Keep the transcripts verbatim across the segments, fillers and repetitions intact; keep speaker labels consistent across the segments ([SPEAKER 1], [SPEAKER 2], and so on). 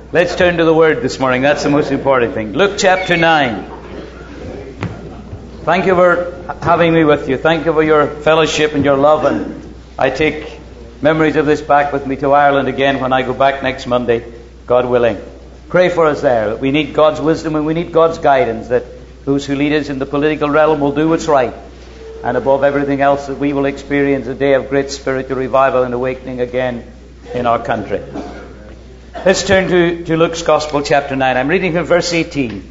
[SPEAKER 1] Let's turn to the Word this morning. That's the most important thing. Luke chapter nine. Thank you for having me with you. Thank you for your fellowship and your love. And I take memories of this back with me to Ireland again when I go back next Monday, God willing. Pray for us there. We need God's wisdom and we need God's guidance, that those who lead us in the political realm will do what's right. And above everything else, that we will experience a day of great spiritual revival and awakening again in our country. Let's turn to, to Luke's Gospel, chapter nine. I'm reading from verse eighteen.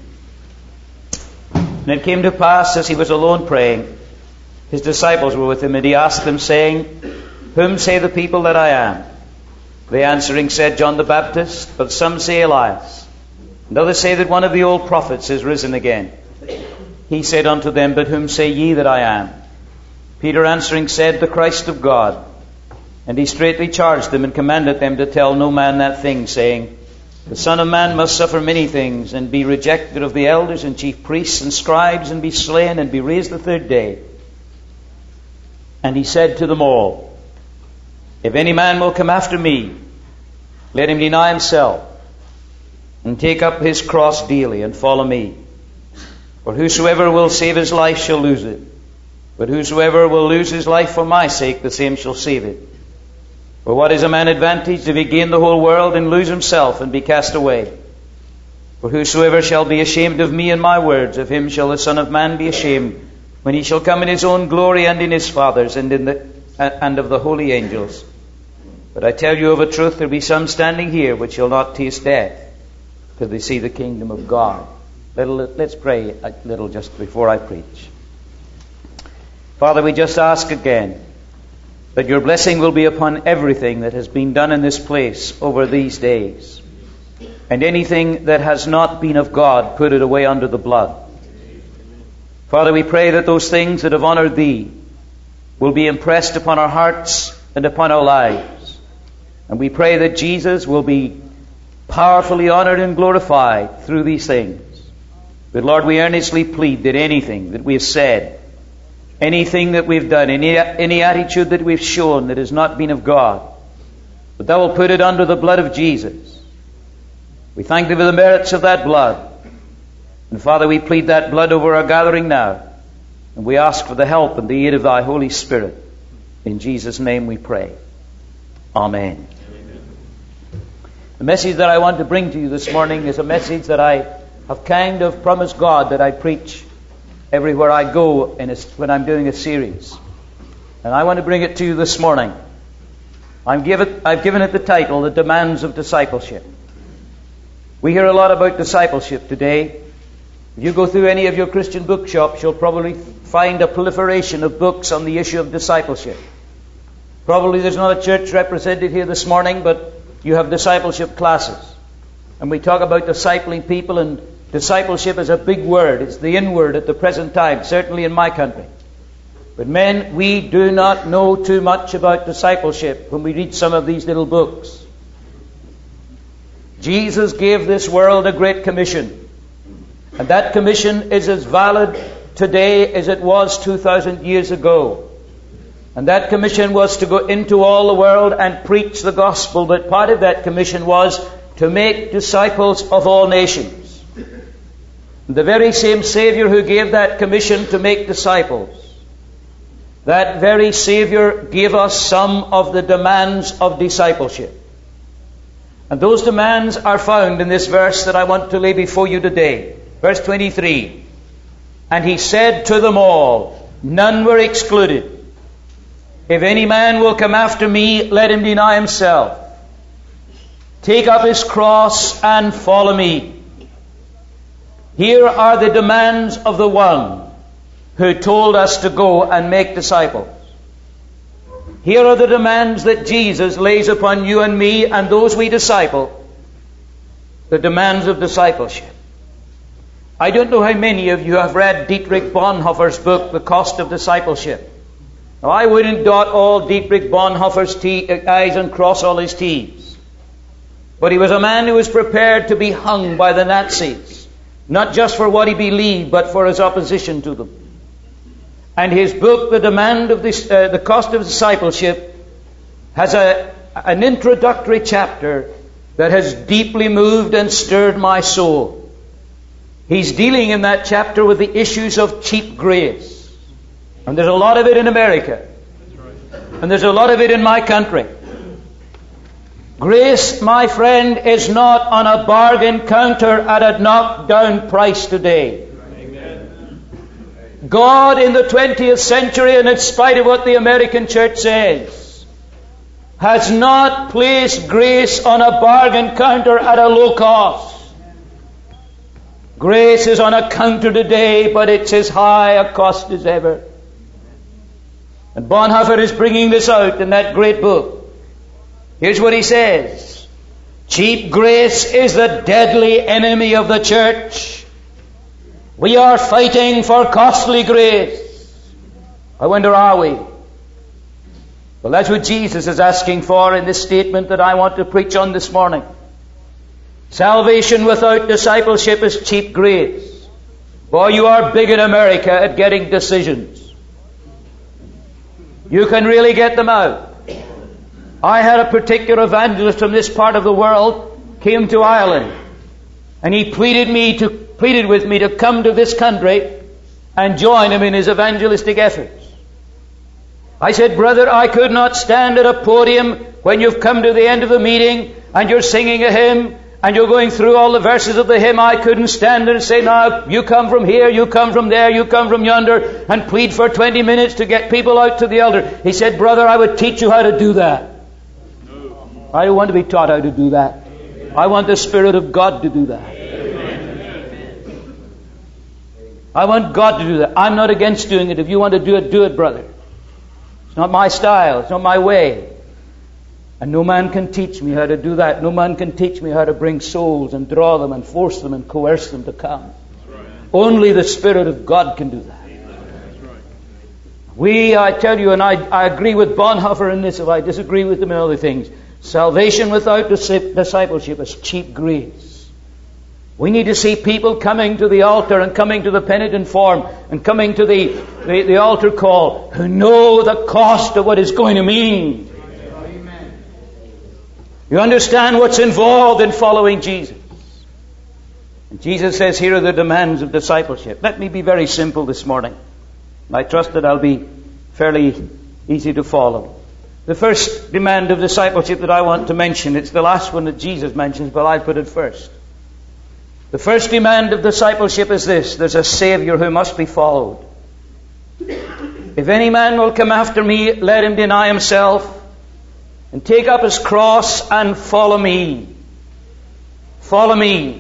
[SPEAKER 1] And it came to pass, as he was alone praying, his disciples were with him, and he asked them, saying, Whom say the people that I am? They answering said, John the Baptist, but some say Elias, and others say that one of the old prophets is risen again. He said unto them, But whom say ye that I am? Peter answering said, The Christ of God. And he straitly charged them and commanded them to tell no man that thing, saying, The Son of Man must suffer many things, and be rejected of the elders and chief priests and scribes, and be slain, and be raised the third day. And he said to them all, If any man will come after me, let him deny himself, and take up his cross daily, and follow me. For whosoever will save his life shall lose it. But whosoever will lose his life for my sake, the same shall save it. For what is a man advantaged if he gain the whole world and lose himself and be cast away? For whosoever shall be ashamed of me and my words, of him shall the Son of Man be ashamed, when he shall come in his own glory and in his Father's and in the and of the holy angels. But I tell you of a truth, there be some standing here which shall not taste death till they see the kingdom of God. Little, let's pray a little just before I preach. Father, we just ask again that your blessing will be upon everything that has been done in this place over these days. And anything that has not been of God, put it away under the blood. Father, we pray that those things that have honored thee will be impressed upon our hearts and upon our lives. And we pray that Jesus will be powerfully honored and glorified through these things. But Lord, we earnestly plead that anything that we have said, anything that we've done, any, any attitude that we've shown that has not been of God, that thou will put it under the blood of Jesus. We thank thee for the merits of that blood. And Father, we plead that blood over our gathering now. And we ask for the help and the aid of thy Holy Spirit. In Jesus' name we pray. Amen. Amen. The message that I want to bring to you this morning is a message that I have kind of promised God that I preach everywhere I go in a, when I'm doing a series. And I want to bring it to you this morning. I'm give it, I've given it the title, The Demands of Discipleship. We hear a lot about discipleship today. If you go through any of your Christian bookshops, you'll probably find a proliferation of books on the issue of discipleship. Probably there's not a church represented here this morning, but you have discipleship classes. And we talk about discipling people, and discipleship is a big word. It's the in word at the present time, certainly in my country. But men, we do not know too much about discipleship when we read some of these little books. Jesus gave this world a great commission. And that commission is as valid today as it was two thousand years ago. And that commission was to go into all the world and preach the gospel. But part of that commission was to make disciples of all nations. The very same Savior who gave that commission to make disciples, that very Savior gave us some of the demands of discipleship. And those demands are found in this verse that I want to lay before you today. Verse twenty-three. And he said to them all, none were excluded, If any man will come after me, let him deny himself, take up his cross and follow me. Here are the demands of the one who told us to go and make disciples. Here are the demands that Jesus lays upon you and me and those we disciple. The demands of discipleship. I don't know how many of you have read Dietrich Bonhoeffer's book, The Cost of Discipleship. Now, I wouldn't dot all Dietrich Bonhoeffer's T- I's and cross all his T's. But he was a man who was prepared to be hung by the Nazis, not just for what he believed, but for his opposition to them. And his book, The Demand of this, uh, The Cost of Discipleship, has a, an introductory chapter that has deeply moved and stirred my soul. He's dealing in that chapter with the issues of cheap grace. And there's a lot of it in America. And there's a lot of it in my country. Grace, my friend, is not on a bargain counter at a knockdown price today. Amen. God in the twentieth century, and in spite of what the American church says, has not placed grace on a bargain counter at a low cost. Grace is on a counter today, but it's as high a cost as ever. And Bonhoeffer is bringing this out in that great book. Here's what he says. Cheap grace is the deadly enemy of the church. We are fighting for costly grace. I wonder, are we? Well, that's what Jesus is asking for in this statement that I want to preach on this morning. Salvation without discipleship is cheap grace. Boy, you are big in America at getting decisions. You can really get them out. I had a particular evangelist from this part of the world came to Ireland, and he pleaded me to pleaded with me to come to this country and join him in his evangelistic efforts. I said, brother, I could not stand at a podium when you've come to the end of the meeting and you're singing a hymn and you're going through all the verses of the hymn. I couldn't stand there and say, now, you come from here, you come from there, you come from yonder, and plead for twenty minutes to get people out to the altar. He said, brother, I would teach you how to do that. I don't want to be taught how to do that. I want the Spirit of God to do that. I want God to do that. I'm not against doing it. If you want to do it, do it, brother. It's not my style. It's not my way. And no man can teach me how to do that. No man can teach me how to bring souls and draw them and force them and coerce them to come. Only the Spirit of God can do that. We, I tell you, and I, I agree with Bonhoeffer in this, if I disagree with him in other things, salvation without discipleship is cheap grace. We need to see people coming to the altar and coming to the penitent form and coming to the, the, the altar call who know the cost of what it's going to mean. Amen. You understand what's involved in following Jesus. And Jesus says, here are the demands of discipleship. Let me be very simple this morning. I trust that I'll be fairly easy to follow. The first demand of discipleship that I want to mention, it's the last one that Jesus mentions, but I'll put it first. The first demand of discipleship is this: there's a Savior who must be followed. If any man will come after me, let him deny himself and take up his cross and follow me. Follow me.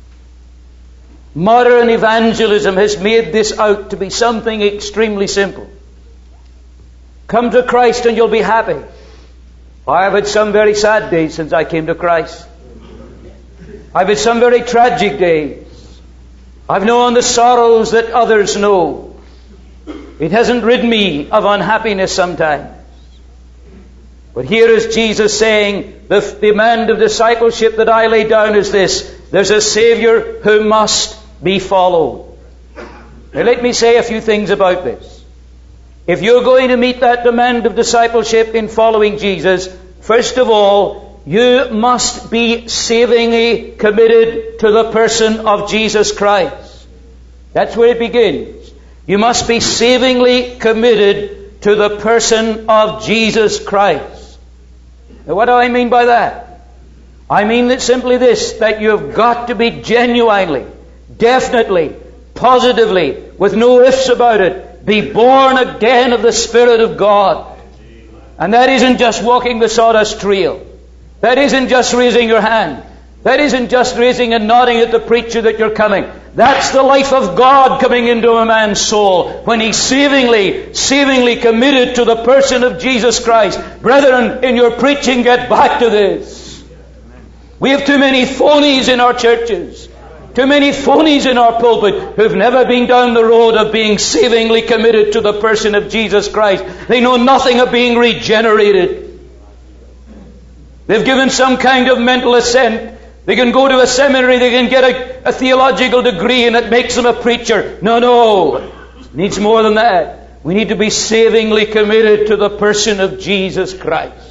[SPEAKER 1] Modern evangelism has made this out to be something extremely simple. Come to Christ and you'll be happy. I've had some very sad days since I came to Christ. I've had some very tragic days. I've known the sorrows that others know. It hasn't rid me of unhappiness sometimes. But here is Jesus saying, the demand of discipleship that I lay down is this: there's a Savior who must be followed. Now let me say a few things about this. If you're going to meet that demand of discipleship in following Jesus, first of all, you must be savingly committed to the person of Jesus Christ. That's where it begins. You must be savingly committed to the person of Jesus Christ. Now, what do I mean by that? I mean that simply this, that you have got to be genuinely, definitely, positively, with no ifs about it, be born again of the Spirit of God. And that isn't just walking the sawdust trail. That isn't just raising your hand. That isn't just raising and nodding at the preacher that you're coming. That's the life of God coming into a man's soul when he's savingly, savingly committed to the person of Jesus Christ. Brethren, in your preaching, get back to this. We have too many phonies in our churches. Too many phonies in our pulpit who've never been down the road of being savingly committed to the person of Jesus Christ. They know nothing of being regenerated. They've given some kind of mental assent. They can go to a seminary, they can get a, a theological degree, and it makes them a preacher. No, no. It needs more than that. We need to be savingly committed to the person of Jesus Christ.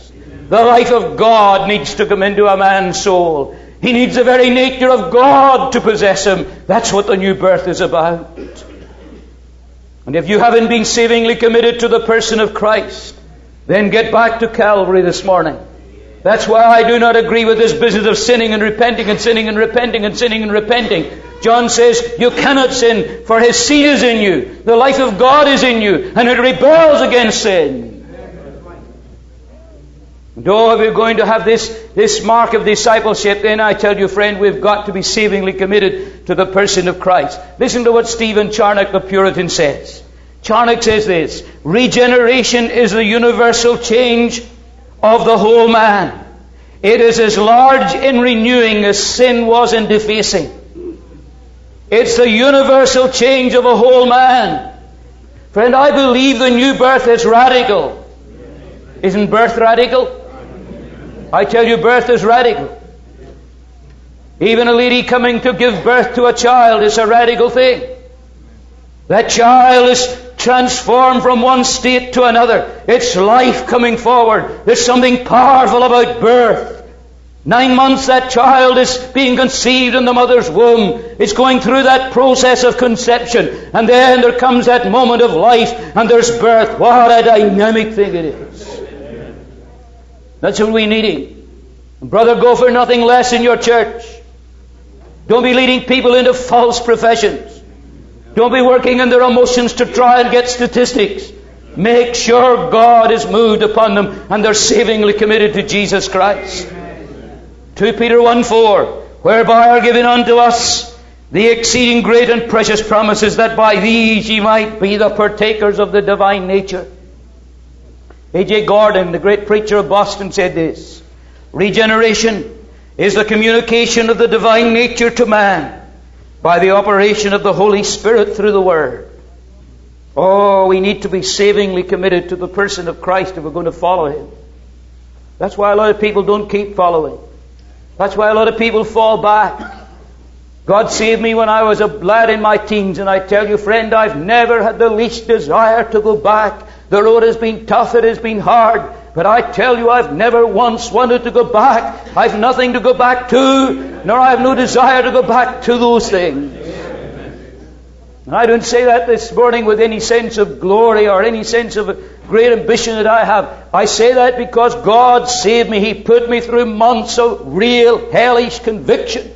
[SPEAKER 1] The life of God needs to come into a man's soul. He needs the very nature of God to possess him. That's what the new birth is about. And if you haven't been savingly committed to the person of Christ, then get back to Calvary this morning. That's why I do not agree with this business of sinning and repenting and sinning and repenting and sinning and repenting. John says you cannot sin, for His seed is in you. The life of God is in you, and it rebels against sin. And oh, if we're going to have this, this mark of discipleship, then I tell you, friend, we've got to be savingly committed to the person of Christ. Listen to what Stephen Charnock, the Puritan, says. Charnock says this: regeneration is the universal change of the whole man. It is as large in renewing as sin was in defacing. It's the universal change of a whole man. Friend, I believe the new birth is radical. Isn't birth radical? I tell you, birth is radical. Even a lady coming to give birth to a child is a radical thing. That child is transformed from one state to another. It's life coming forward. There's something powerful about birth. Nine months that child is being conceived in the mother's womb. It's going through that process of conception. And then there comes that moment of life and there's birth. What a dynamic thing it is. That's what we're needing. Brother, go for nothing less in your church. Don't be leading people into false professions. Don't be working in their emotions to try and get statistics. Make sure God is moved upon them and they're savingly committed to Jesus Christ. Second Peter one four, whereby are given unto us the exceeding great and precious promises, that by these ye might be the partakers of the divine nature. A J Gordon, the great preacher of Boston, said this: regeneration is the communication of the divine nature to man by the operation of the Holy Spirit through the Word. Oh, we need to be savingly committed to the person of Christ if we're going to follow Him. That's why a lot of people don't keep following. That's why a lot of people fall back. God saved me when I was a lad in my teens, and I tell you, friend, I've never had the least desire to go back. The road has been tough, it has been hard, but I tell you, I've never once wanted to go back. I've nothing to go back to, nor I have no desire to go back to those things. And I don't say that this morning with any sense of glory or any sense of a great ambition that I have. I say that because God saved me. He put me through months of real hellish conviction.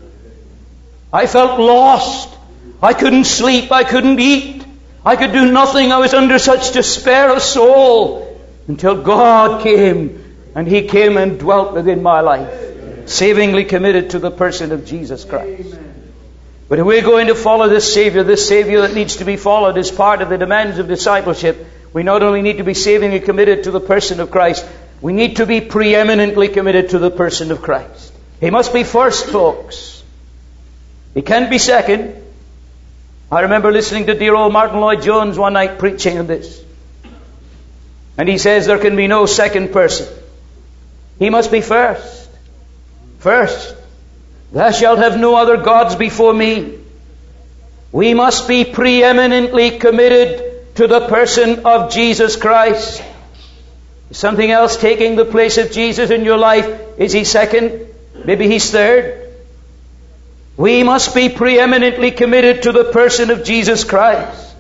[SPEAKER 1] I felt lost. I couldn't sleep. I couldn't eat. I could do nothing. I was under such despair of soul until God came, and He came and dwelt within my life, savingly committed to the person of Jesus Christ. But if we're going to follow this Savior, this Savior that needs to be followed as part of the demands of discipleship, we not only need to be savingly committed to the person of Christ, we need to be preeminently committed to the person of Christ. He must be first, folks. He can't be second. I remember listening to dear old Martin Lloyd-Jones one night preaching on this. And he says there can be no second person. He must be first. First. Thou shalt have no other gods before me. We must be preeminently committed to the person of Jesus Christ. Is something else taking the place of Jesus in your life? Is He second? Maybe He's third? We must be preeminently committed to the person of Jesus Christ.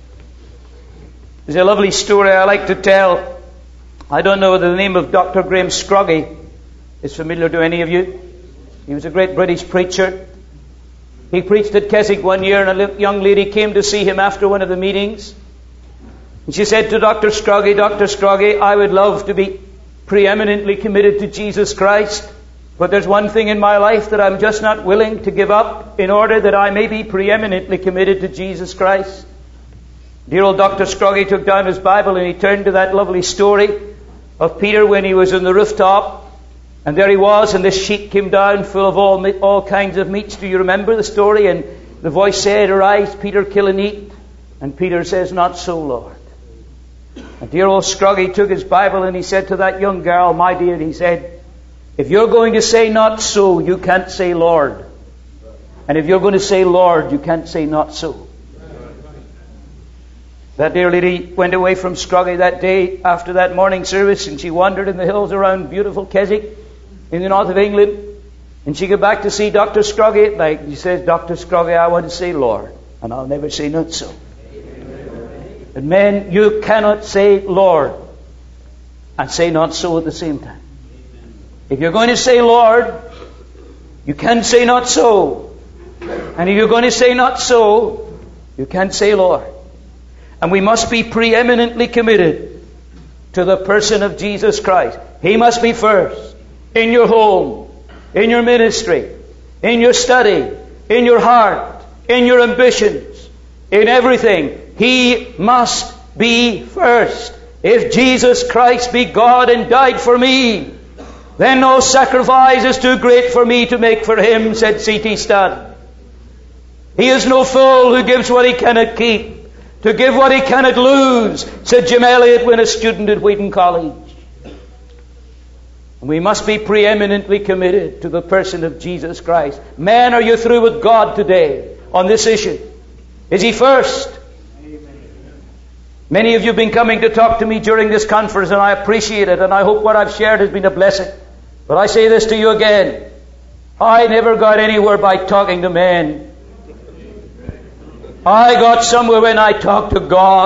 [SPEAKER 1] There's a lovely story I like to tell. I don't know whether the name of Doctor Graham Scroggie is familiar to any of you. He was a great British preacher. He preached at Keswick one year, and a young lady came to see him after one of the meetings. And she said to Doctor Scroggie, Doctor Scroggie, I would love to be preeminently committed to Jesus Christ, but there's one thing in my life that I'm just not willing to give up in order that I may be preeminently committed to Jesus Christ. Dear old Doctor Scroggie took down his Bible and he turned to that lovely story of Peter when he was on the rooftop. And there he was, and this sheet came down full of all all kinds of meats. Do you remember the story? And the voice said, Arise, Peter, kill and eat. And Peter says, Not so, Lord. And dear old Scroggie took his Bible and he said to that young girl, My dear, he said, if you're going to say not so, you can't say Lord. And if you're going to say Lord, you can't say not so. That dear lady went away from Scroggie that day after that morning service, and she wandered in the hills around beautiful Keswick in the north of England. And she got back to see Doctor Scroggie at night. And she says, Doctor Scroggie, I want to say Lord, and I'll never say not so. And men, you cannot say Lord and say not so at the same time. If you're going to say Lord, you can't say not so. And if you're going to say not so, you can't say Lord. And we must be preeminently committed to the person of Jesus Christ. He must be first in your home, in your ministry, in your study, in your heart, in your ambitions, in everything. He must be first. If Jesus Christ be God and died for me, then no sacrifice is too great for me to make for Him, said C T Studd. He is no fool who gives what he cannot keep to give what he cannot lose, said Jim Elliot when a student at Wheaton College. And we must be preeminently committed to the person of Jesus Christ. Men, are you through with God today on this issue? Is He first? Many of you have been coming to talk to me during this conference, and I appreciate it, and I hope what I've shared has been a blessing. But I say this to you again. I never got anywhere by talking to men. I got somewhere when I talked to God.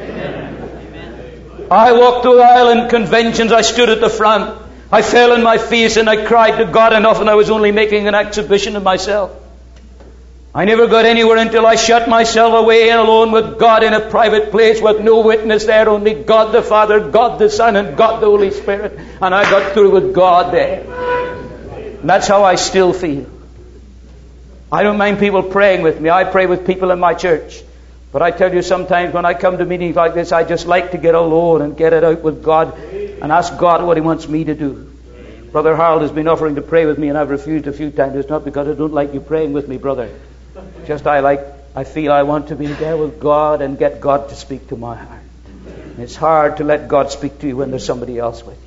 [SPEAKER 1] I walked through island conventions. I stood at the front. I fell on my face and I cried to God enough, and I was only making an exhibition of myself. I never got anywhere until I shut myself away and alone with God in a private place with no witness there, only God the Father, God the Son, and God the Holy Spirit. And I got through with God there. And that's how I still feel. I don't mind people praying with me. I pray with people in my church. But I tell you, sometimes when I come to meetings like this, I just like to get alone and get it out with God and ask God what He wants me to do. Brother Harold has been offering to pray with me, and I've refused a few times. It's not because I don't like you praying with me, brother. Just I like, I feel I want to be there with God and get God to speak to my heart. And it's hard to let God speak to you when there's somebody else with you.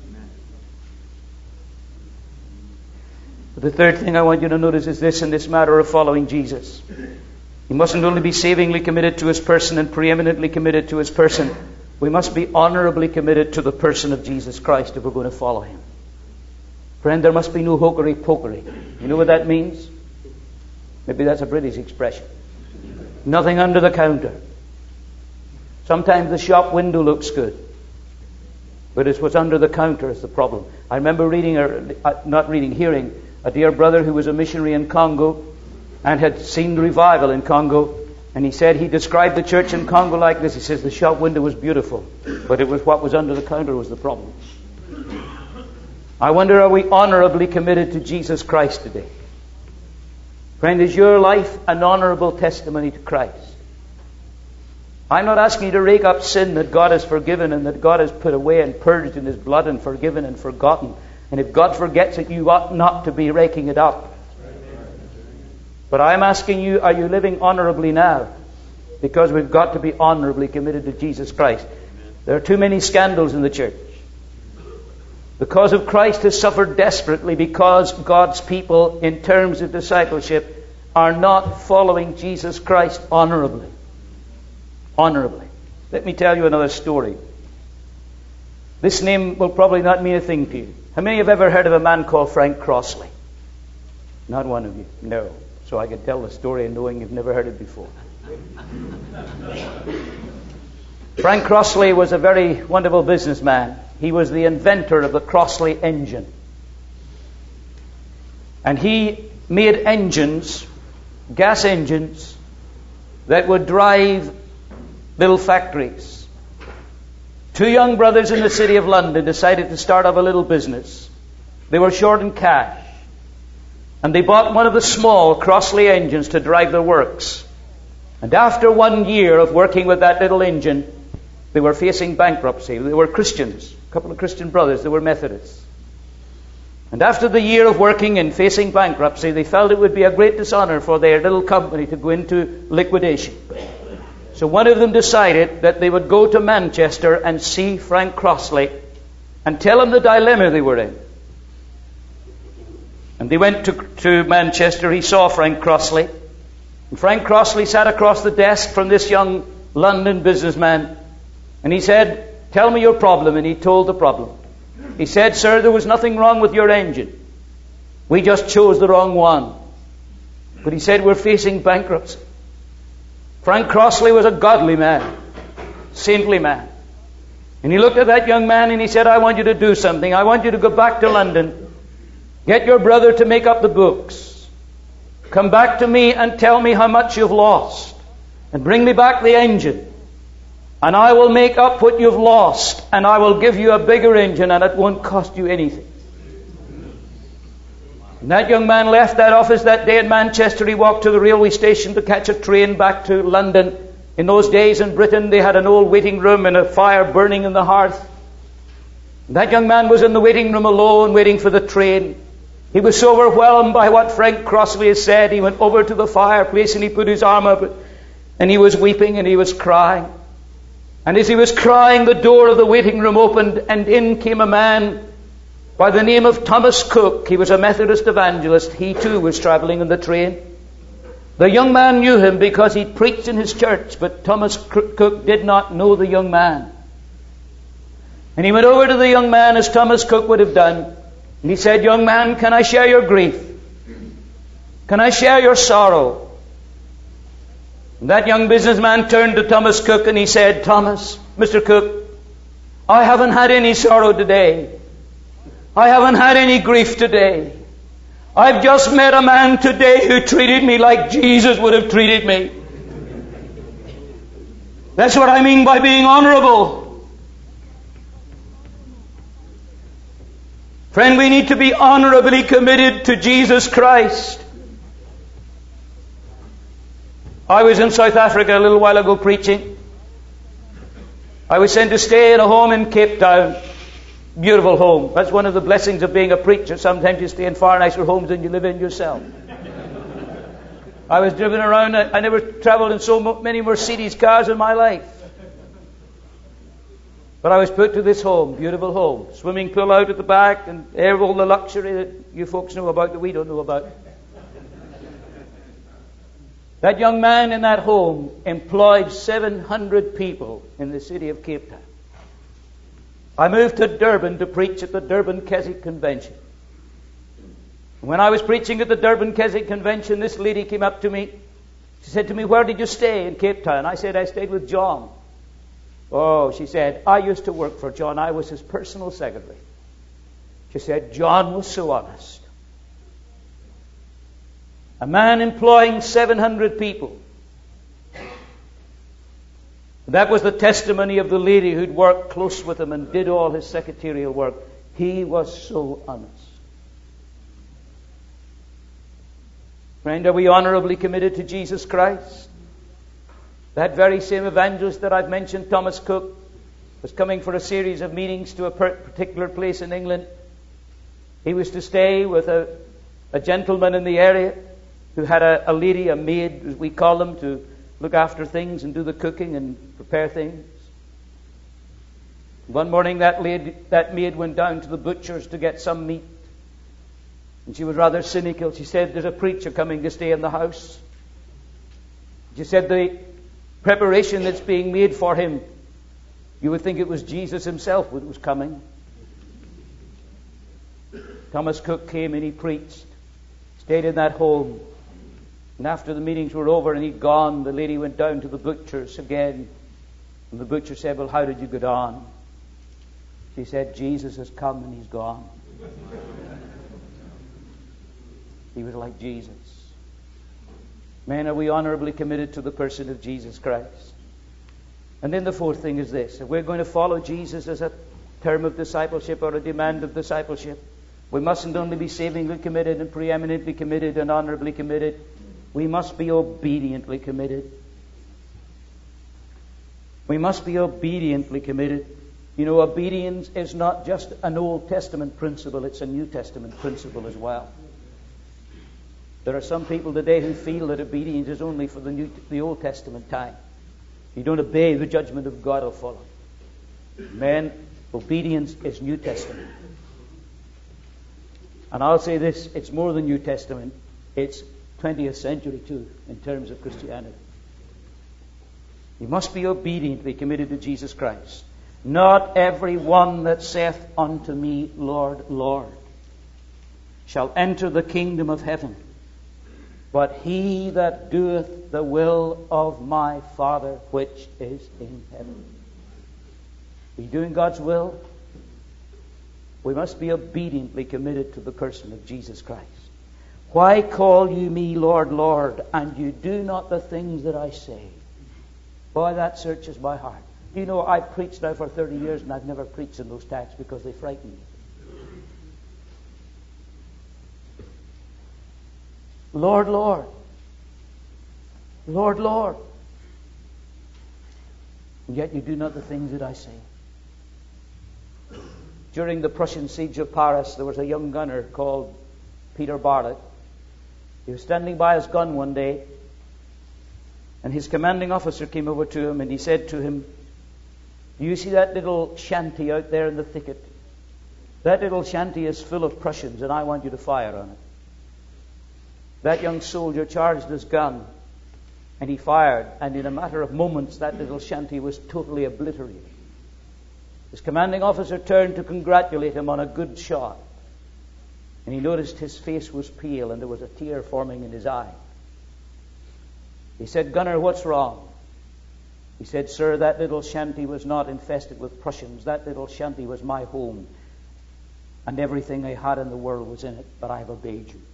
[SPEAKER 1] But the third thing I want you to notice is this in this matter of following Jesus. You mustn't only be savingly committed to His person and preeminently committed to His person. We must be honorably committed to the person of Jesus Christ if we're going to follow Him. Friend, there must be no hokery-pokery. You know what that means? Maybe that's a British expression. Nothing under the counter. Sometimes the shop window looks good, but it's what's under the counter is the problem. I remember reading, or not reading, hearing a dear brother who was a missionary in Congo and had seen revival in Congo, and he said he described the church in Congo like this. He says the shop window was beautiful, but it was what was under the counter was the problem. I wonder, are we honorably committed to Jesus Christ today? Friend, is your life an honorable testimony to Christ? I'm not asking you to rake up sin that God has forgiven and that God has put away and purged in His blood and forgiven and forgotten. And if God forgets it, you ought not to be raking it up. But I'm asking you, are you living honorably now? Because we've got to be honorably committed to Jesus Christ. There are too many scandals in the church. The cause of Christ has suffered desperately because God's people, in terms of discipleship, are not following Jesus Christ honorably. Honorably. Let me tell you another story. This name will probably not mean a thing to you. How many have ever heard of a man called Frank Crossley? Not one of you. No. So I can tell the story knowing you've never heard it before. Frank Crossley was a very wonderful businessman. He was the inventor of the Crossley engine. And he made engines, gas engines, that would drive little factories. Two young brothers in the city of London decided to start up a little business. They were short in cash. And they bought one of the small Crossley engines to drive their works. And after one year of working with that little engine, they were facing bankruptcy. They were Christians, a couple of Christian brothers. They were Methodists. And after the year of working and facing bankruptcy, they felt it would be a great dishonor for their little company to go into liquidation. So one of them decided that they would go to Manchester and see Frank Crossley and tell him the dilemma they were in. And they went to, to Manchester. He saw Frank Crossley. And Frank Crossley sat across the desk from this young London businessman. And he said, tell me your problem. And he told the problem. He said, sir, there was nothing wrong with your engine. We just chose the wrong one. But he said, we're facing bankruptcy. Frank Crossley was a godly man, saintly man. And he looked at that young man and he said, I want you to do something. I want you to go back to London, get your brother to make up the books, come back to me and tell me how much you've lost, and bring me back the engine. And I will make up what you've lost, and I will give you a bigger engine, and it won't cost you anything. And that young man left that office that day in Manchester. He walked to the railway station to catch a train back to London. In those days in Britain, they had an old waiting room and a fire burning in the hearth. And that young man was in the waiting room alone, waiting for the train. He was so overwhelmed by what Frank Crossley had said, he went over to the fireplace and he put his arm up, and he was weeping and he was crying. And as he was crying, the door of the waiting room opened, and in came a man by the name of Thomas Cook. He was a Methodist evangelist. He too was travelling in the train. The young man knew him because he preached in his church, but Thomas Cook did not know the young man. And he went over to the young man as Thomas Cook would have done, and he said, young man, can I share your grief? Can I share your sorrow? And that young businessman turned to Thomas Cook and he said, Thomas, Mister Cook, I haven't had any sorrow today. I haven't had any grief today. I've just met a man today who treated me like Jesus would have treated me. That's what I mean by being honorable. Friend, we need to be honorably committed to Jesus Christ. I was in South Africa a little while ago preaching. I was sent to stay in a home in Cape Town. Beautiful home. That's one of the blessings of being a preacher. Sometimes you stay in far nicer homes than you live in yourself. I was driven around. I never traveled in so many Mercedes cars in my life. But I was put to this home, beautiful home. Swimming pool out at the back and all the luxury that you folks know about that we don't know about. That young man in that home employed seven hundred people in the city of Cape Town. I moved to Durban to preach at the Durban Keswick Convention. When I was preaching at the Durban Keswick Convention, this lady came up to me. She said to me, where did you stay in Cape Town? I said, I stayed with John. Oh, she said, I used to work for John. I was his personal secretary. She said, John was so honest. A man employing seven hundred people. That was the testimony of the lady who'd worked close with him and did all his secretarial work. He was so honest. Friend, are we honorably committed to Jesus Christ? That very same evangelist that I've mentioned, Thomas Cook, was coming for a series of meetings to a particular place in England. He was to stay with a, a gentleman in the area who had a, a lady, a maid, as we call them, to look after things and do the cooking and prepare things. One morning that, lady, that maid went down to the butcher's to get some meat. And she was rather cynical. She said, there's a preacher coming to stay in the house. She said, the preparation that's being made for him, you would think it was Jesus himself that was coming. Thomas Cook came and he preached, stayed in that home. And after the meetings were over and he'd gone, the lady went down to the butcher's again. And the butcher said, well, how did you get on? She said, Jesus has come and he's gone. He was like Jesus. Men, are we honorably committed to the person of Jesus Christ? And then the fourth thing is this. If we're going to follow Jesus as a term of discipleship or a demand of discipleship, we mustn't only be savingly committed and preeminently committed and honorably committed. We must be obediently committed. We must be obediently committed. You know, obedience is not just an Old Testament principle, it's a New Testament principle as well. There are some people today who feel that obedience is only for the New, the Old Testament time. If you don't obey, the judgment of God will follow. Men, obedience is New Testament. And I'll say this, it's more than New Testament. It's twentieth century too, in terms of Christianity. You must be obediently committed to Jesus Christ. Not every one that saith unto me, Lord, Lord, shall enter the kingdom of heaven, but he that doeth the will of my Father which is in heaven. Are you doing God's will? We must be obediently committed to the person of Jesus Christ. Why call you me Lord, Lord, and you do not the things that I say? Boy, that searches my heart. Do you know, I've preached now for thirty years and I've never preached in those texts because they frighten me. Lord, Lord. Lord, Lord. And yet you do not the things that I say. During the Prussian siege of Paris, there was a young gunner called Peter Bartlett. He was standing by his gun one day, and his commanding officer came over to him and he said to him, do you see that little shanty out there in the thicket? That little shanty is full of Prussians and I want you to fire on it. That young soldier charged his gun and he fired, and in a matter of moments that little shanty was totally obliterated. His commanding officer turned to congratulate him on a good shot, and he noticed his face was pale and there was a tear forming in his eye. He said, Gunner, what's wrong? He said, Sir, that little shanty was not infested with Prussians. That little shanty was my home, and everything I had in the world was in it, but I've obeyed you.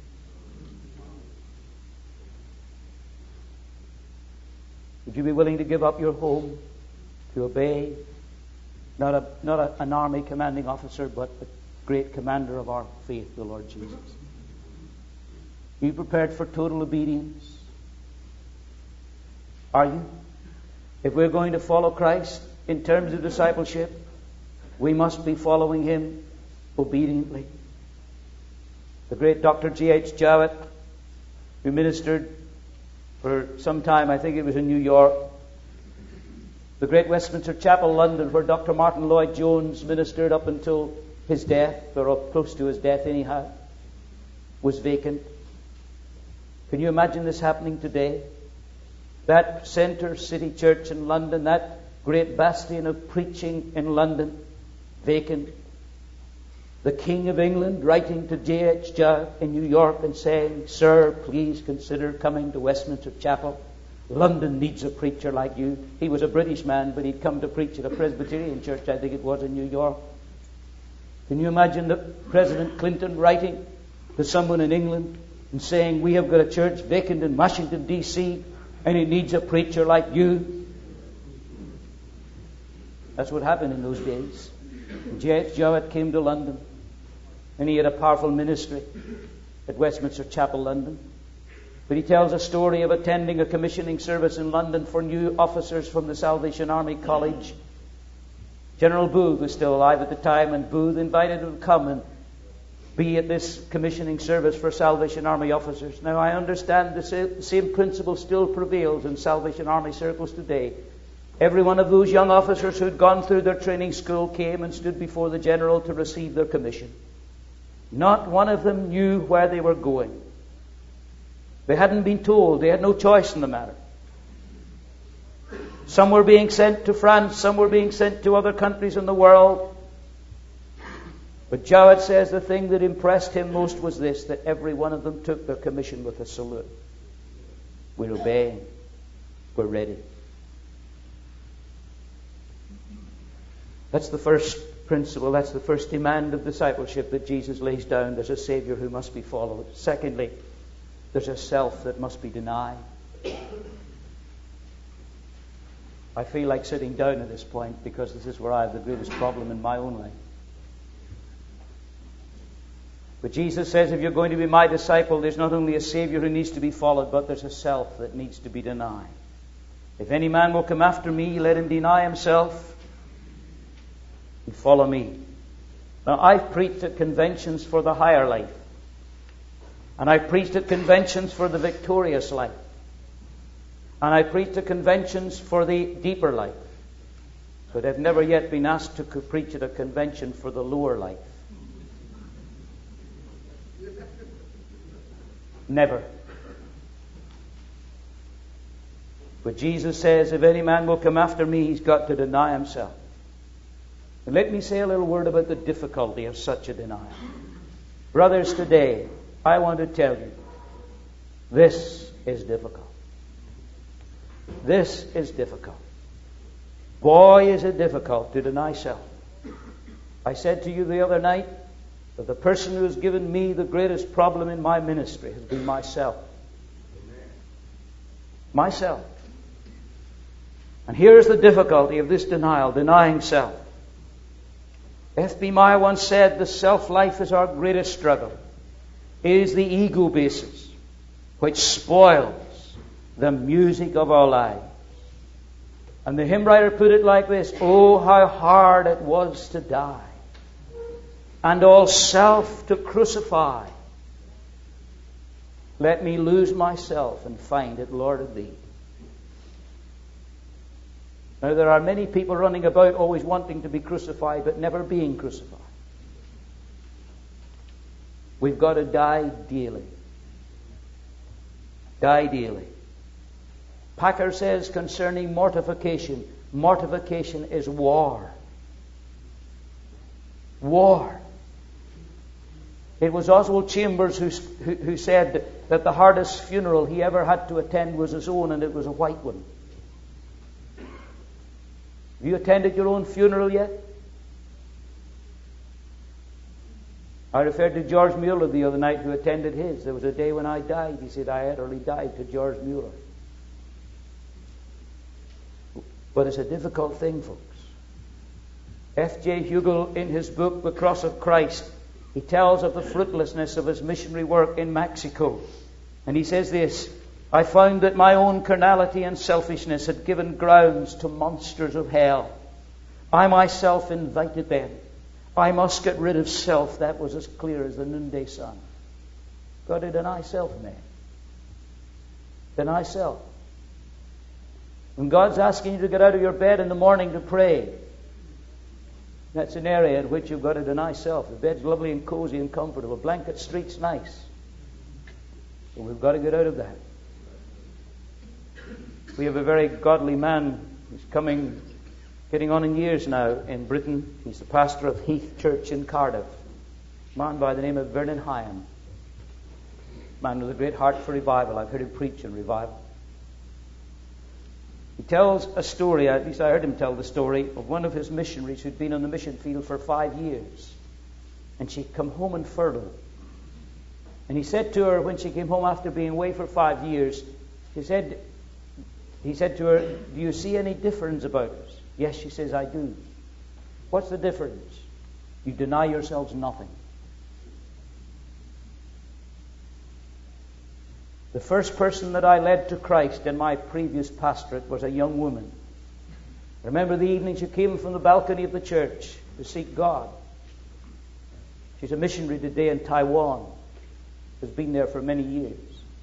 [SPEAKER 1] Would you be willing to give up your home to obey not a not a, an army commanding officer, but the great commander of our faith, the Lord Jesus? Are you prepared for total obedience? Are you? If we're going to follow Christ in terms of discipleship, we must be following Him obediently. The great Doctor G H Jowett, who ministered for some time, I think it was in New York, the great Westminster Chapel, London, where Doctor Martin Lloyd-Jones ministered up until his death, or up close to his death anyhow, was vacant. Can you imagine this happening today? That centre city church in London, that great bastion of preaching in London, vacant. The King of England writing to J H Jowett in New York and saying, Sir, please consider coming to Westminster Chapel. London needs a preacher like you. He was a British man, but he'd come to preach at a Presbyterian church, I think it was, in New York. Can you imagine the President Clinton writing to someone in England and saying, we have got a church vacant in Washington, D C, and it needs a preacher like you? That's what happened in those days. J H Jowett came to London, and he had a powerful ministry at Westminster Chapel, London. But he tells a story of attending a commissioning service in London for new officers from the Salvation Army College. General Booth was still alive at the time, and Booth invited him to come and be at this commissioning service for Salvation Army officers. Now, I understand the same principle still prevails in Salvation Army circles today. Every one of those young officers who'd gone through their training school came and stood before the general to receive their commission. Not one of them knew where they were going. They hadn't been told. They had no choice in the matter. Some were being sent to France. Some were being sent to other countries in the world. But Jowett says the thing that impressed him most was this, that every one of them took their commission with a salute. We're obeying. We're ready. That's the first principle. That's the first demand of discipleship that Jesus lays down. There's a Savior who must be followed. Secondly, there's a self that must be denied. I feel like sitting down at this point because this is where I have the greatest problem in my own life. But Jesus says if you're going to be my disciple, there's not only a Savior who needs to be followed, but there's a self that needs to be denied. If any man will come after me, let him deny himself and follow me. Now, I've preached at conventions for the higher life. And I've preached at conventions for the victorious life. And I've preached at conventions for the deeper life. But I've never yet been asked to preach at a convention for the lower life. Never. But Jesus says, if any man will come after me, he's got to deny himself. And let me say a little word about the difficulty of such a denial. Brothers, today, I want to tell you, this is difficult. This is difficult. Boy, is it difficult to deny self. I said to you the other night that the person who has given me the greatest problem in my ministry has been myself. Myself. And here's the difficulty of this denial, denying self. F B Meyer once said, the self-life is our greatest struggle. It is the ego basis which spoils the music of our lives. And the hymn writer put it like this, oh, how hard it was to die, and all self to crucify. Let me lose myself and find it, Lord, of Thee. Now, there are many people running about always wanting to be crucified, but never being crucified. We've got to die daily. Die daily. Packer says concerning mortification, mortification is war. War. It was Oswald Chambers who, who, who said that the hardest funeral he ever had to attend was his own, and it was a white one. Have you attended your own funeral yet? I referred to George Mueller the other night, who attended his. There was a day when I died. He said, I utterly died to George Mueller. But it's a difficult thing, folks. F J Hugel, in his book, The Cross of Christ, he tells of the fruitlessness of his missionary work in Mexico. And he says this, I found that my own carnality and selfishness had given grounds to monsters of hell. I myself invited them. I must get rid of self. That was as clear as the noonday sun. Got to deny self, man. Deny self. When God's asking you to get out of your bed in the morning to pray, that's an area in which you've got to deny self. The bed's lovely and cozy and comfortable. Blanket street's nice. So we've got to get out of that. We have a very godly man who's coming, getting on in years now in Britain. He's the pastor of Heath Church in Cardiff. A man by the name of Vernon Hyam. A man with a great heart for revival. I've heard him preach in revival. He tells a story, at least I heard him tell the story, of one of his missionaries who'd been on the mission field for five years. And she'd come home on furlough. And he said to her, when she came home after being away for five years, he said, he said to her, do you see any difference about us? Yes, she says, I do. What's the difference? You deny yourselves nothing. The first person that I led to Christ in my previous pastorate was a young woman. I remember the evening she came from the balcony of the church to seek God. She's a missionary today in Taiwan. Has been there for many years.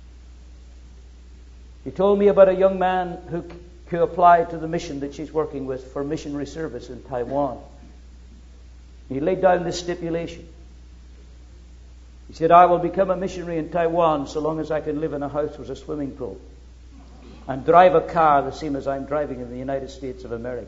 [SPEAKER 1] She told me about a young man who, who applied to the mission that she's working with for missionary service in Taiwan. He laid down this stipulation. He said, I will become a missionary in Taiwan so long as I can live in a house with a swimming pool and drive a car the same as I'm driving in the United States of America.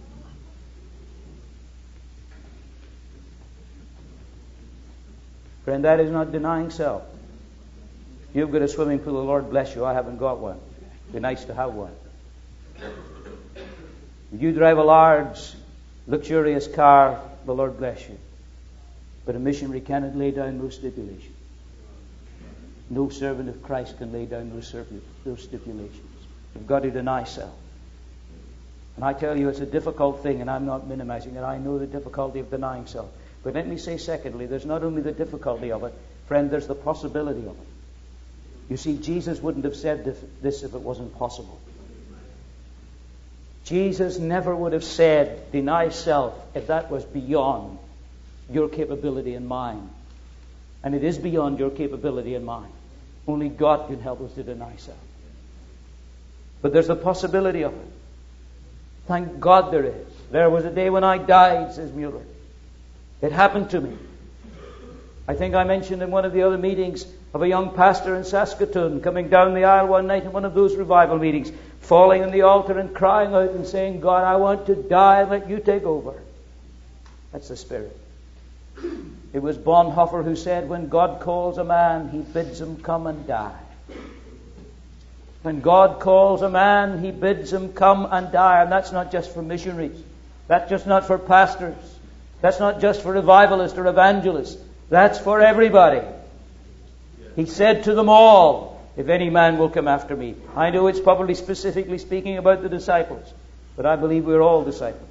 [SPEAKER 1] Friend, that is not denying self. You've got a swimming pool, the Lord bless you. I haven't got one. It'd be nice to have one. You drive a large, luxurious car, the Lord bless you. But a missionary cannot lay down those stipulations. No servant of Christ can lay down those, those stipulations. You've got to deny self. And I tell you, it's a difficult thing, and I'm not minimizing it. I know the difficulty of denying self. But let me say, secondly, there's not only the difficulty of it, friend, there's the possibility of it. You see, Jesus wouldn't have said this if it wasn't possible. Jesus never would have said, deny self, if that was beyond your capability and mine. And it is beyond your capability and mine. Only God can help us to deny self. But there's the possibility of it. Thank God there is. There was a day when I died, says Mueller. It happened to me. I think I mentioned in one of the other meetings of a young pastor in Saskatoon coming down the aisle one night in one of those revival meetings, falling on the altar and crying out and saying, God, I want to die and let you take over. That's the Spirit. It was Bonhoeffer who said, when God calls a man, he bids him come and die. When God calls a man, he bids him come and die. And that's not just for missionaries. That's just not for pastors. That's not just for revivalists or evangelists. That's for everybody. He said to them all, if any man will come after me. I know it's probably specifically speaking about the disciples, but I believe we're all disciples.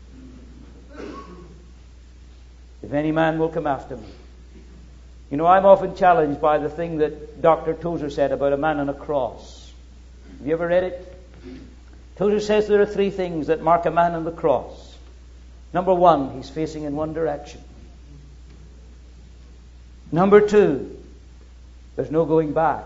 [SPEAKER 1] If any man will come after me. You know, I'm often challenged by the thing that Doctor Tozer said about a man on a cross. Have you ever read it? Tozer says there are three things that mark a man on the cross. Number one, he's facing in one direction. Number two, there's no going back.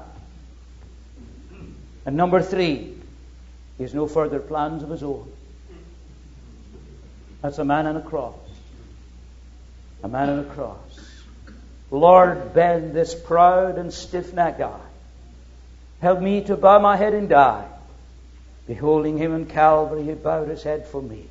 [SPEAKER 1] And number three, he has no further plans of his own. That's a man on a cross. A man on a cross. Lord, bend this proud and stiff-necked eye. Help me to bow my head and die. Beholding him in Calvary, he bowed his head for me.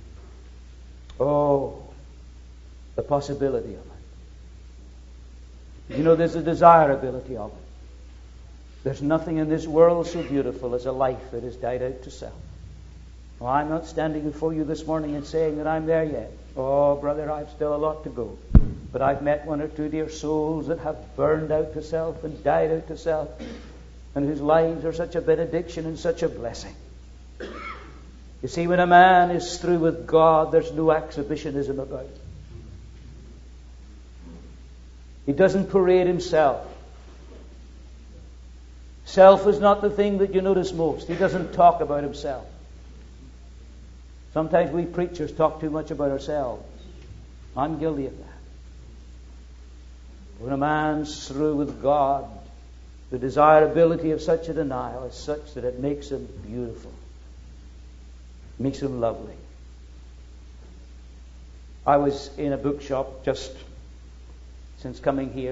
[SPEAKER 1] Oh, the possibility of it. You know, there's a desirability of it. There's nothing in this world so beautiful as a life that has died out to self. Well, I'm not standing before you this morning and saying that I'm there yet. Oh, brother, I've still a lot to go. But I've met one or two dear souls that have burned out to self and died out to self, and whose lives are such a benediction and such a blessing. You see, when a man is through with God, there's no exhibitionism about it. He doesn't parade himself. Self is not the thing that you notice most. He doesn't talk about himself. Sometimes we preachers talk too much about ourselves. I'm guilty of that. When a man's through with God, the desirability of such a denial is such that it makes him beautiful. It makes him lovely. I was in a bookshop just since coming here.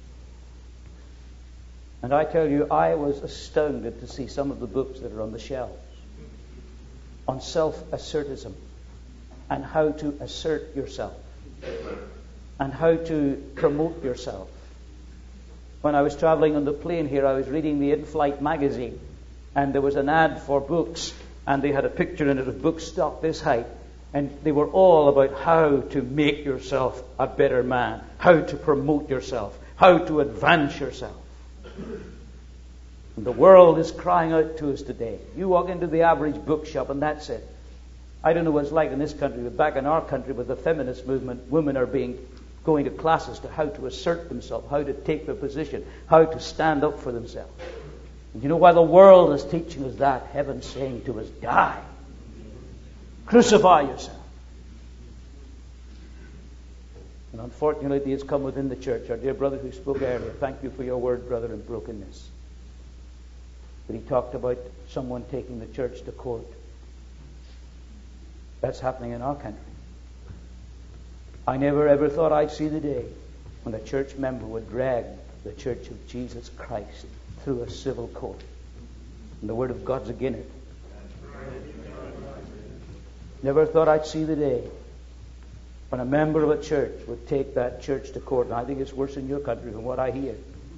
[SPEAKER 1] And I tell you, I was astounded to see some of the books that are on the shelves on self-assertism and how to assert yourself and how to promote yourself. When I was traveling on the plane here, I was reading the In-Flight magazine, and there was an ad for books, and they had a picture in it of books stock this height, and they were all about how to make yourself a better man, how to promote yourself, how to advance yourself. And the world is crying out to us today. You walk into the average bookshop and that's it. I don't know what it's like in this country, but back in our country with the feminist movement, women are being going to classes to how to assert themselves, how to take their position, how to stand up for themselves. And you know why the world is teaching us that? Heaven's saying to us, die. Crucify yourself. And unfortunately, it's come within the church. Our dear brother who spoke earlier, thank you for your word, brother, in brokenness. But he talked about someone taking the church to court. That's happening in our country. I never ever thought I'd see the day when a church member would drag the Church of Jesus Christ through a civil court. And the Word of God's against it. Never thought I'd see the day when a member of a church would take that church to court. And I think it's worse in your country than what I hear.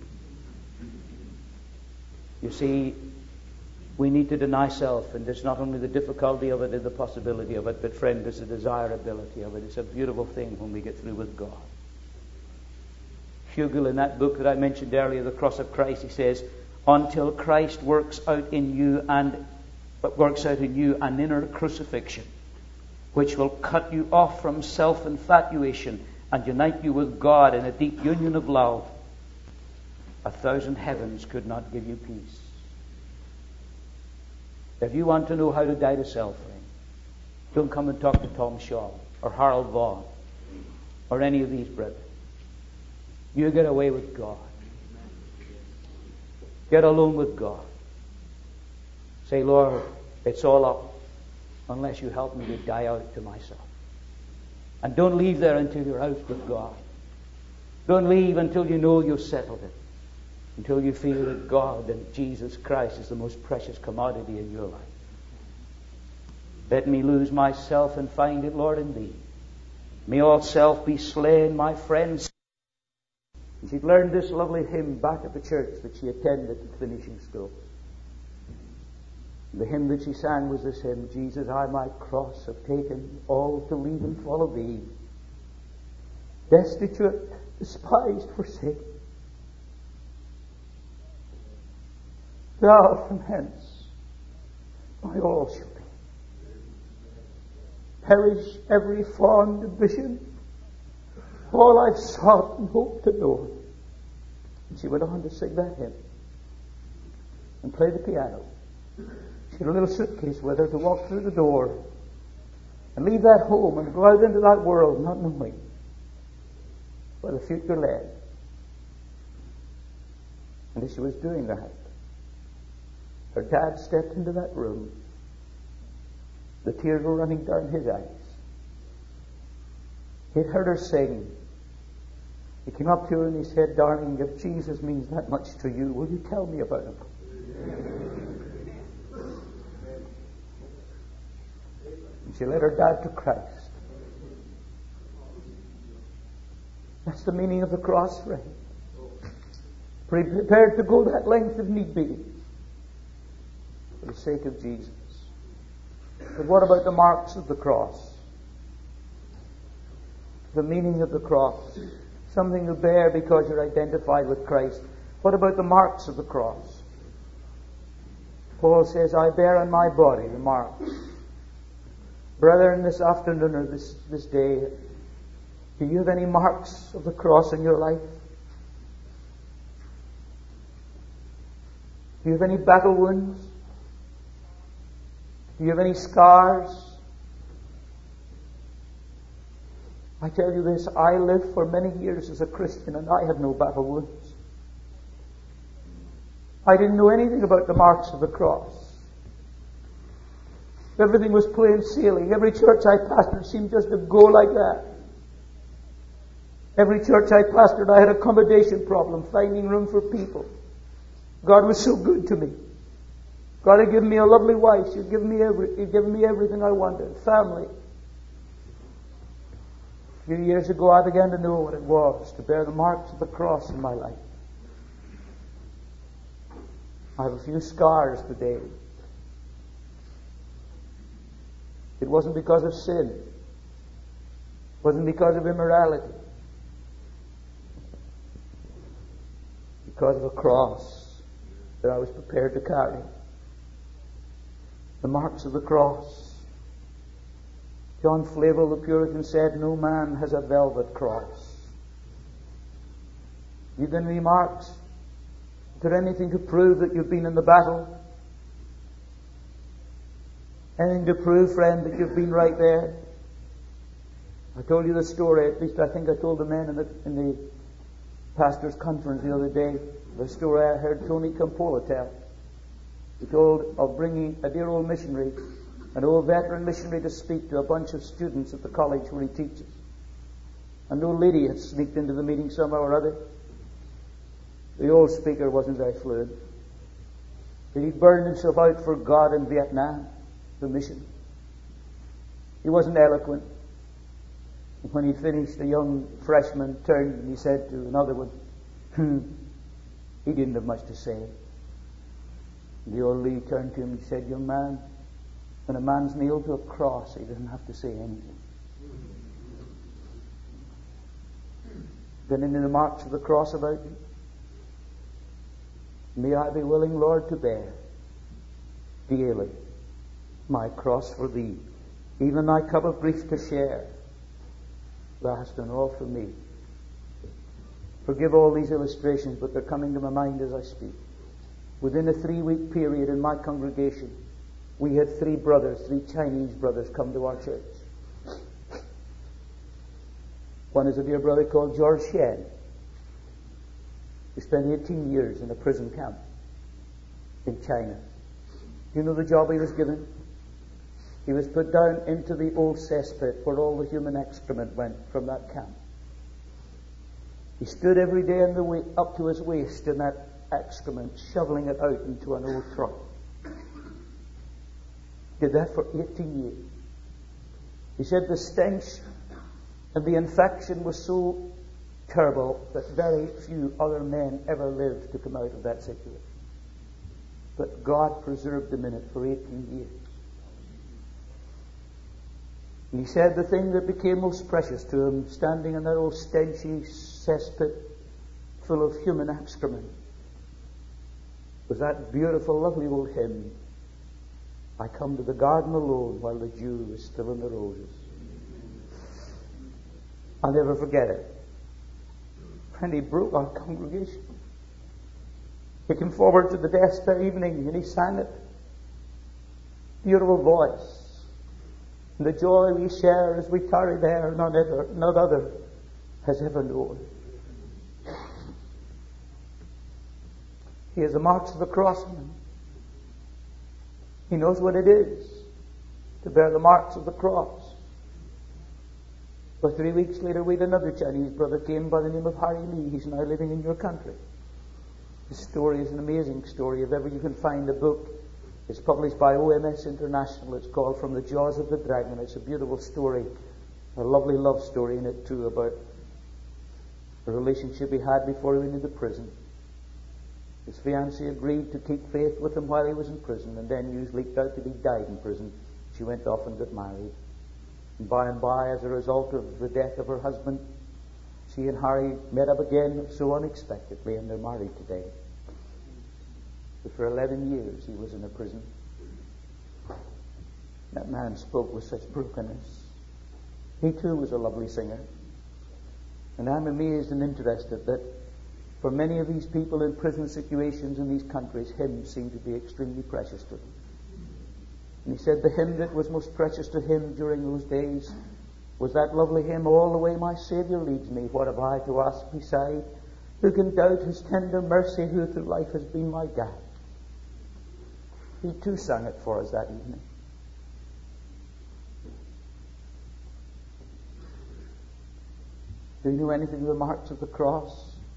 [SPEAKER 1] You see, we need to deny self, and it's not only the difficulty of it and the possibility of it, but friend, there's the desirability of it. It's a beautiful thing when we get through with God. Hugel, in that book that I mentioned earlier, The Cross of Christ, he says, until Christ works out in you and works out in you an inner crucifixion, which will cut you off from self-infatuation and unite you with God in a deep union of love, a thousand heavens could not give you peace. If you want to know how to die to self, friend, don't come and talk to Tom Shaw or Harold Vaughan or any of these brethren. You get away with God. Get alone with God. Say, Lord, it's all up unless you help me to die out to myself. And don't leave there until you're out with God. Don't leave until you know you've settled it. until you feel that God and Jesus Christ is the most precious commodity in your life. Let me lose myself and find it, Lord, in Thee. May all self be slain, my friends. And she'd learned this lovely hymn back at the church that she attended at finishing school. The hymn that she sang was this hymn: Jesus, I my cross have taken, all to leave and follow Thee. Destitute, despised, forsaken, Thou from hence my all shall be. Perish every fond ambition, all I've sought and hoped to know. And she went on to sing that hymn and play the piano. She had a little suitcase with her to walk through the door and leave that home and go out into that world not knowing where the future led. And as she was doing that, her dad stepped into that room. The tears were running down his eyes. He'd heard her sing. He came up to her and he said, "Darling, if Jesus means that much to you, will you tell me about him?" And she led her dad to Christ. That's the meaning of the cross, friend. Prepared to go that length if need be for the sake of Jesus. But what about the marks of the cross? The meaning of the cross. Something you bear because you're identified with Christ. What about the marks of the cross? Paul says, I bear on my body the marks. Brethren, this afternoon or this, this day, do you have any marks of the cross in your life? Do you have any battle wounds? Do you have any scars? I tell you this, I lived for many years as a Christian and I had no battle wounds. I didn't know anything about the marks of the cross. Everything was plain sailing. Every church I pastored seemed just to go like that. Every church I pastored, I had an accommodation problem, finding room for people. God was so good to me. God had given me a lovely wife. She'd given me every, He'd given me everything I wanted. Family. A few years ago, I began to know what it was to bear the marks of the cross in my life. I have a few scars today. It wasn't because of sin. It wasn't because of immorality. Because of a cross that I was prepared to carry. The marks of the cross. John Flavel, the Puritan, said, no man has a velvet cross. You got any marks? Is there anything to prove that you've been in the battle? Anything to prove, friend, that you've been right there? I told you the story, at least I think I told the men in the, in the pastor's conference the other day, the story I heard Tony Campola tell. He told of bringing a dear old missionary, an old veteran missionary, to speak to a bunch of students at the college where he teaches. An old lady had sneaked into the meeting somehow or other. The old speaker wasn't very fluent. But he burned himself out for God in Vietnam, the mission. He wasn't eloquent. And when he finished, a young freshman turned and he said to another one, hmm, he didn't have much to say. The old lady turned to him and said, young man, when a man's nailed to a cross, he doesn't have to say anything. Then into the marks of the cross about you. May I be willing, Lord, to bear daily my cross for Thee, even my cup of grief to share, last and all for me. Forgive all these illustrations, but they're coming to my mind as I speak. Within a three-week period in my congregation, we had three brothers, three Chinese brothers, come to our church. One is a dear brother called George Shen. He spent eighteen years in a prison camp in China. Do you know the job he was given? He was put down into the old cesspit where all the human excrement went from that camp. He stood every day in the way, up to his waist in that
[SPEAKER 2] excrement, shoveling it out into an old truck. Did that for eighteen years. He said the stench and the infection was so terrible that very few other men ever lived to come out of that situation. But God preserved him in it for eighteen years. And he said the thing that became most precious to him, standing in that old stenchy cesspit full of human excrement, was that beautiful, lovely old hymn, I come to the garden alone while the dew is still in the roses. I'll never forget it. And he broke our congregation. He came forward to the desk that evening and he sang it. Beautiful voice. And the joy we share as we tarry there, none other, none other has ever known. He has the marks of the cross on him. He knows what it is to bear the marks of the cross. But three weeks later, we had another Chinese brother came by the name of Harry Lee. He's now living in your country. His story is an amazing story. If ever you can find a book, it's published by O M S International. It's called From the Jaws of the Dragon. It's a beautiful story, a lovely love story in it too, about the relationship he had before he went into prison. His fiancée agreed to keep faith with him while he was in prison, and then news leaked out that he died in prison. She went off and got married. And by and by, as a result of the death of her husband, she and Harry met up again so unexpectedly, and they're married today. But for eleven years he was in a prison. That man spoke with such brokenness. He too was a lovely singer. And I'm amazed and interested that for many of these people in prison situations in these countries, hymns seem to be extremely precious to them. And he said the hymn that was most precious to him during those days was that lovely hymn, All the Way My Saviour Leads Me, What Have I to Ask Beside? Who can doubt His tender mercy, who through life has been my guide? He too sang it for us that evening. Do you know anything of the marks of the cross?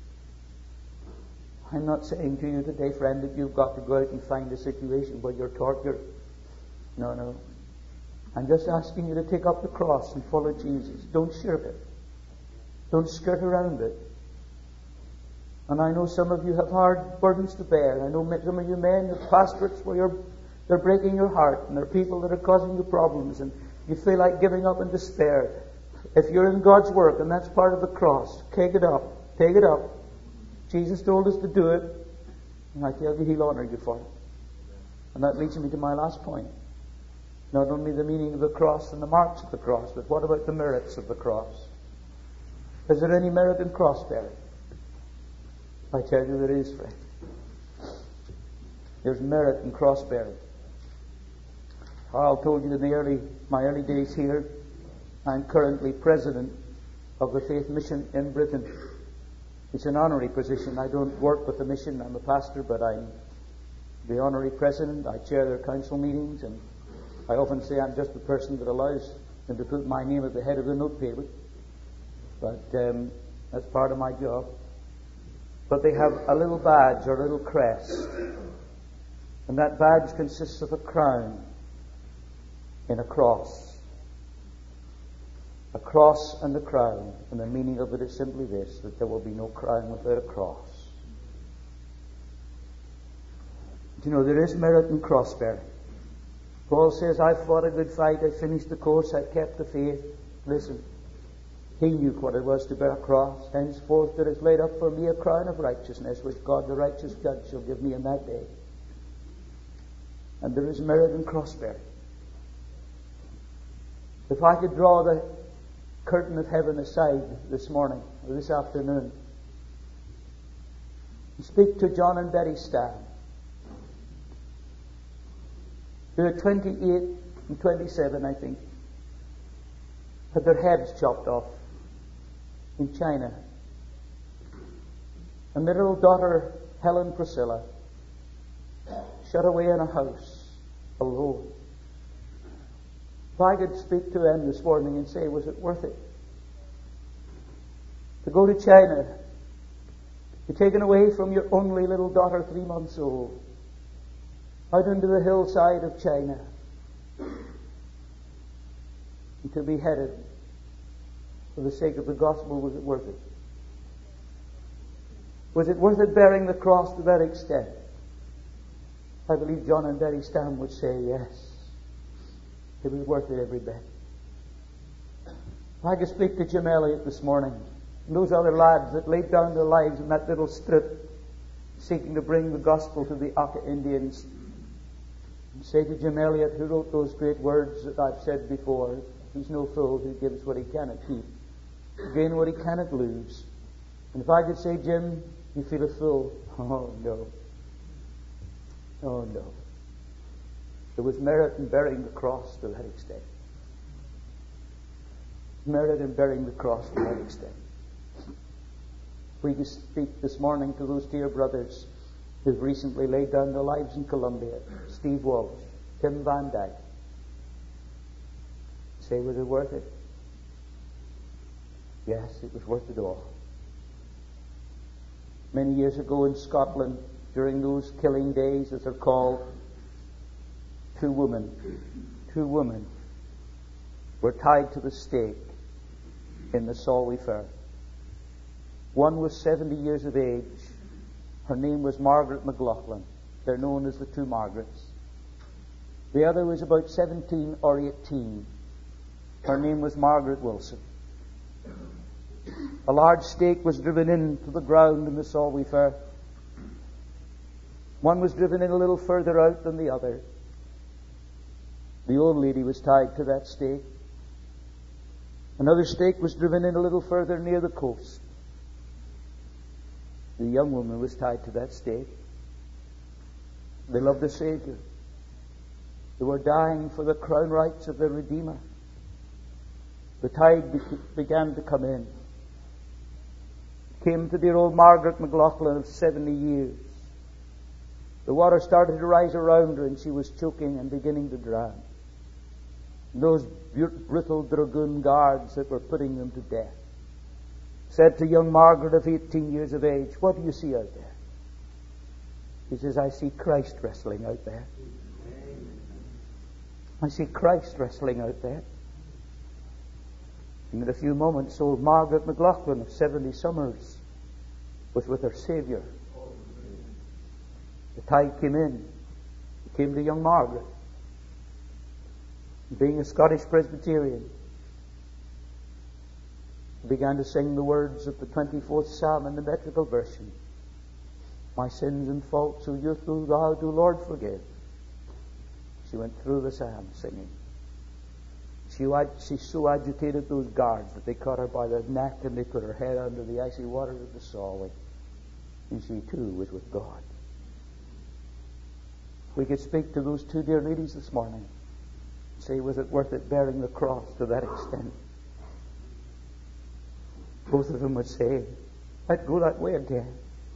[SPEAKER 2] I'm not saying to you today, friend, that you've got to go out and find a situation where you're tortured. No, no. I'm just asking you to take up the cross and follow Jesus. Don't shirk it. Don't skirt around it. And I know some of you have hard burdens to bear. I know some of you men have pastorates where you're, they're breaking your heart, and there are people that are causing you problems, and you feel like giving up in despair. If you're in God's work, and that's part of the cross, take it up. Take it up. Jesus told us to do it, and I tell you, He'll honor you for it. And that leads me to my last point. Not only the meaning of the cross and the marks of the cross, but what about the merits of the cross? Is there any merit in cross bearing? I tell you there is, friend. There's merit in cross bearing. Carl told you in the early, my early days here, I'm currently president of the Faith Mission in Britain. It's an honorary position. I don't work with the mission. I'm a pastor, but I'm the honorary president. I chair their council meetings, and I often say I'm just the person that allows them to put my name at the head of the note paper. But um, that's part of my job. But they have a little badge or a little crest. And that badge consists of a crown in a cross. A cross and a crown. And the meaning of it is simply this, that there will be no crown without a cross. Do you know, there is merit in cross bearing. Paul says, I've fought a good fight, I've finished the course, I've kept the faith. Listen, he knew what it was to bear a cross. Henceforth there is laid up for me a crown of righteousness, which God the righteous judge shall give me in that day. And there is merit in cross bearing. If I could draw the curtain of heaven aside this morning, or this afternoon, and speak to John and Betty Stan, who are twenty-eight and twenty-seven, I think, had their heads chopped off in China. And their little daughter, Helen Priscilla, shut away in a house, alone. If I could speak to them this morning and say, was it worth it? To go to China, be taken away from your only little daughter, three months old, out into the hillside of China, and to be beheaded for the sake of the gospel. Was it worth it? Was it worth it bearing the cross to that extent? I believe John and Betty Stam would say yes. It was worth it every bit. I could speak to Jim Elliot this morning and those other lads that laid down their lives in that little strip seeking to bring the gospel to the Aka Indians, and say to Jim Elliot, who wrote those great words that I've said before, he's no fool who gives what he cannot keep, gain what he cannot lose. And if I could say, Jim, you feel a fool. Oh, no. Oh, no. There was merit in bearing the cross to that extent. Merit in bearing the cross to that extent. We could speak this morning to those dear brothers who've recently laid down their lives in Colombia. Steve Walsh, Tim Van Dyke. Say, was it worth it? Yes, it was worth it all. Many years ago in Scotland, during those killing days, as they're called, two women, two women were tied to the stake in the Solway Fair. One was seventy years of age. Her name was Margaret McLaughlin. They're known as the two Margarets. The other was about seventeen or eighteen. Her name was Margaret Wilson. A large stake was driven into the ground in the Solway Fair. One was driven in a little further out than the other. The old lady was tied to that stake. Another stake was driven in a little further near the coast. The young woman was tied to that stake. They loved the Savior. They were dying for the crown rights of their Redeemer. The tide be- began to come in. Came to dear old Margaret McLaughlin of seventy years. The water started to rise around her and she was choking and beginning to drown. Those brutal dragoon guards that were putting them to death said to young Margaret of eighteen years of age, what do you see out there? She says, I see Christ wrestling out there. I see Christ wrestling out there. And in a few moments, old Margaret McLaughlin of seventy summers was with her Savior. The tide came in. It came to young Margaret. Being a Scottish Presbyterian, began to sing the words of the twenty-fourth Psalm in the metrical version. My sins and faults, O youth, do thou, do Lord, forgive. She went through the psalm singing. She, she so agitated those guards that they caught her by the neck and they put her head under the icy waters of the Solway. And she too was with God. We could speak to those two dear ladies this morning. Say, was it worth it bearing the cross to that extent? Both of them would say, I'd go that way again.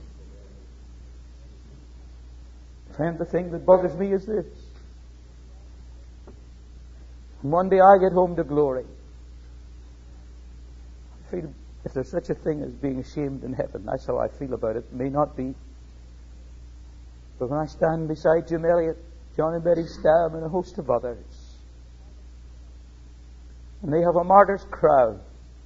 [SPEAKER 2] Friend, the thing that bothers me is this. One day I get home to glory. I feel, if there's such a thing as being ashamed in heaven, that's how I feel about it. It may not be. But when I stand beside Jim Elliot, John and Betty Stam, and a host of others, and they have a martyr's crown,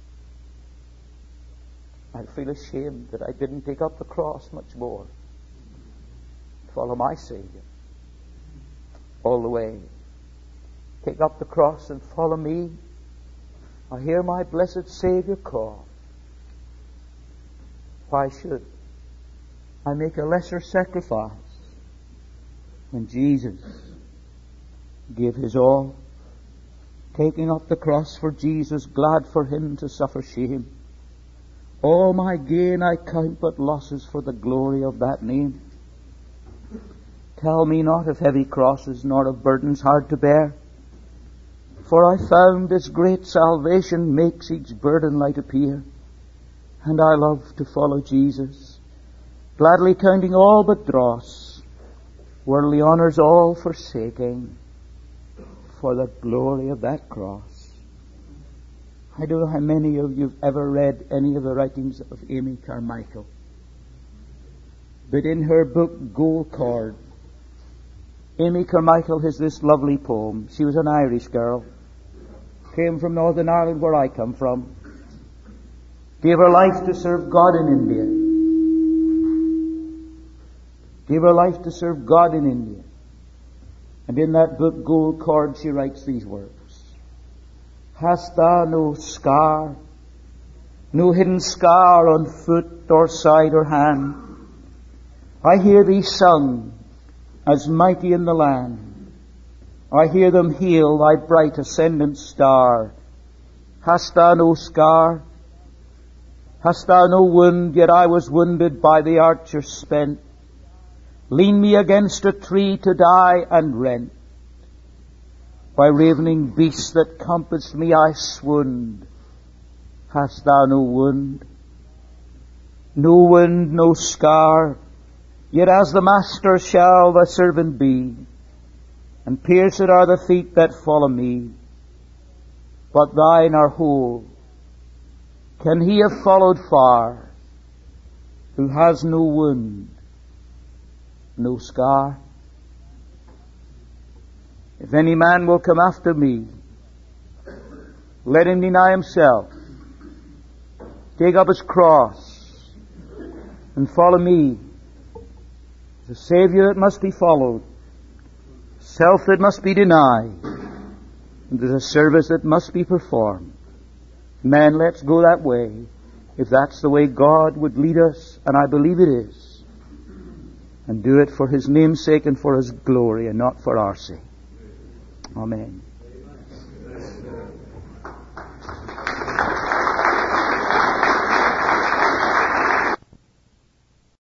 [SPEAKER 2] I feel ashamed that I didn't take up the cross much more. Follow my Savior all the way. Take up the cross and follow me. I hear my blessed Savior call. Why should I make a lesser sacrifice when Jesus gave his all? Taking up the cross for Jesus, glad for him to suffer shame. All my gain I count but losses for the glory of that name. Tell me not of heavy crosses, nor of burdens hard to bear. For I found this great salvation makes each burden light appear. And I love to follow Jesus, gladly counting all but dross, worldly honours all forsaking, for the glory of that cross. I don't know how many of you have ever read any of the writings of Amy Carmichael. But in her book, Gold Cord, Amy Carmichael has this lovely poem. She was an Irish girl. Came from Northern Ireland, where I come from. Gave her life to serve God in India. Gave her life to serve God in India. And in that book, Gold Cord, she writes these words. Hast thou no scar, no hidden scar on foot or side or hand? I hear thee sung as mighty in the land. I hear them hail thy bright ascendant star. Hast thou no scar? Hast thou no wound? Yet I was wounded by the archer spent. Lean me against a tree to die and rent. By ravening beasts that compassed me I swooned. Hast thou no wound? No wound, no scar. Yet as the master shall the servant be, and pierced are the feet that follow me. But thine are whole. Can he have followed far, who has no wound, no scar? If any man will come after me, let him deny himself, take up his cross, and follow me. The Savior that must be followed, self that must be denied, and there's a service that must be performed. Man, let's go that way, if that's the way God would lead us, and I believe it is, and do it for His name's sake and for His glory, and not for our sake. Amen.